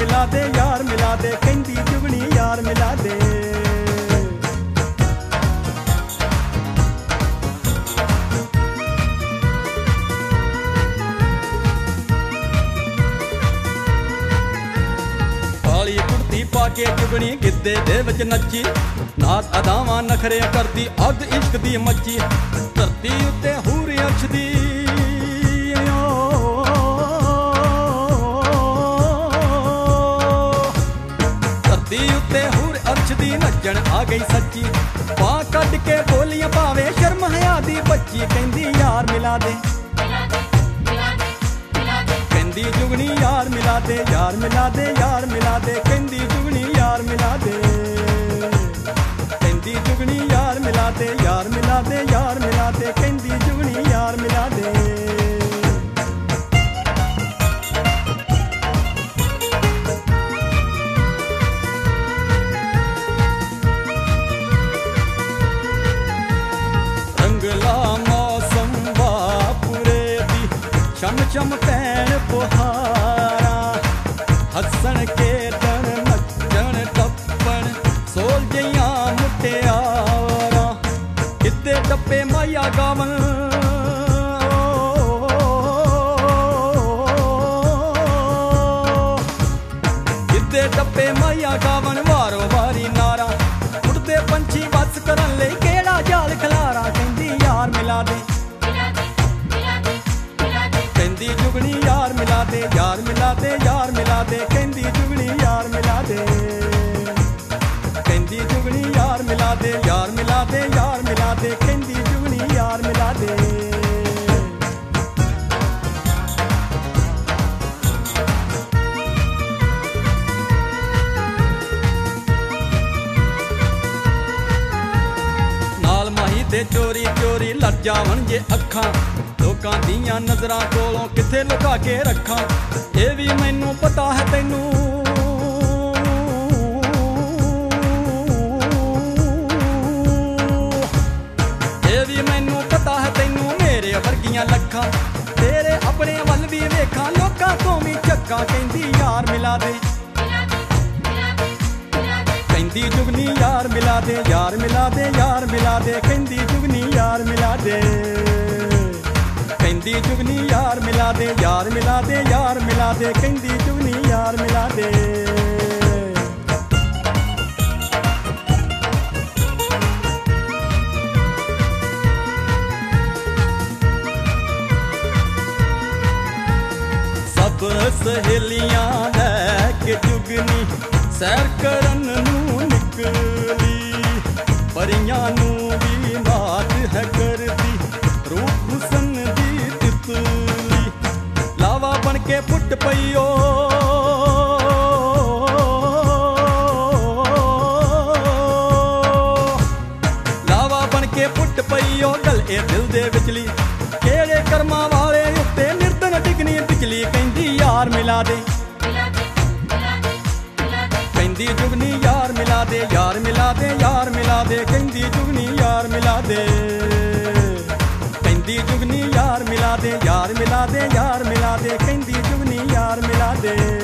मिला दे, यार मिला दे, कहंदी जुगनी यार मिला दे। काली कुर्ती पाके जुगनी गिद्दे दे विच नच्ची, नाच अदावां नखरे करदी अग इश्क दी मच्ची। धरती उत्ते हूर अछदी अरछदी नचण आ गई सच्ची, बां कट के बोलियां पावे शर्म हया दी बच्ची। कहंदी यार मिला दे, कहंदी जुगनी यार मिला दे, यार मिला दे, यार मिला दे, कहंदी जुगनी यार मिला दे। कहंदी जुगनी यार मिला दे, यार मिला दे, यार मिला दे, कहंदी जुगनी यार मिला दे। चम चम पैण पुहारा, हसन खेडण नचण टप्पण सोल जियां मुटियारा। गिद्दे टप्पे माया गावन, गिद्दे टप्पे माया गावन, वारो वारी नारा। उड़दे पंछी बस करन लई केड़ा जाल खलारा। कहंदी यार मिला दे, कहंदी जुगनी यार मिला दे, यार मिला दे, यार मिला दे, कहंदी जुगनी यार मिला दे। कहंदी जुगनी यार मिला दे, यार मिला दे, यार मिला दे, कहंदी जुगनी यार मिला दे। नाल माही दे चोरी चोरी लड़ जावन जे अखां, लोकां दियां नजरां कोलों किथे लुका के रखां। ये भी मैनू पता है तैनू, ये भी मैनू पता है तैनू, मेरे वर्गियां लखां तेरे अपने वल भी वेखां, लोकां तो भी झक्कां। कहंदी यार मिला दे, कहंदी जुगनी यार मिला दे, यार मिला दे, यार मिला दे, कहंदी जुगनी यार मिला दे। कहंदी जुगनी यार मिला दे, यार मिला दे, यार मिला दे, कहंदी जुगनी यार मिला दे। सब सहेलियां लैके जुगनी सैर करन नू निकली, परियां नू भी मात है करदी रूप हुसन दी तितली। लावा बन के फुट पईओ, लावा बन के फुट पईओ, गल ए दिल दे विचली। केड़े कर्मा वाले उत्ते निर्धन डिगनी बिजली। कहंदी यार मिला दे, कहंदी जुगनी यार मिला दे, यार मिला दे, यार मिला दे, कहंदी जुगनी यार मिला दे। कहंदी जुगनी यार मिला दे, यार मिला दे, यार मिला दे, कहंदी जुगनी यार मिला दे।